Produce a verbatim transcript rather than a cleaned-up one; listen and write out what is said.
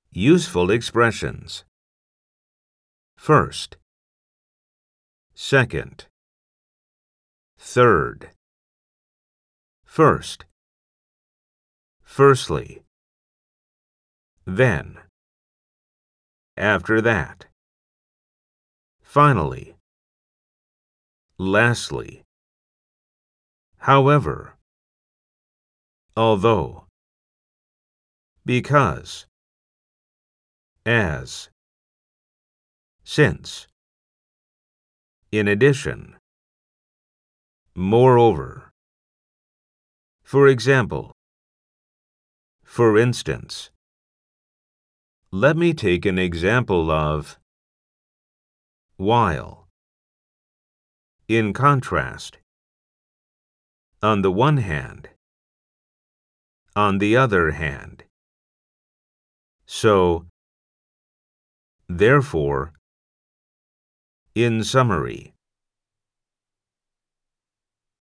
Useful expressions. First, second, third, first, firstly, then, after that, finally, lastly, however, although, because, as, since, in addition, moreover. For example, for instance. Let me take an example of while. In contrast, on the one hand, on the other hand. So, therefore, in summary.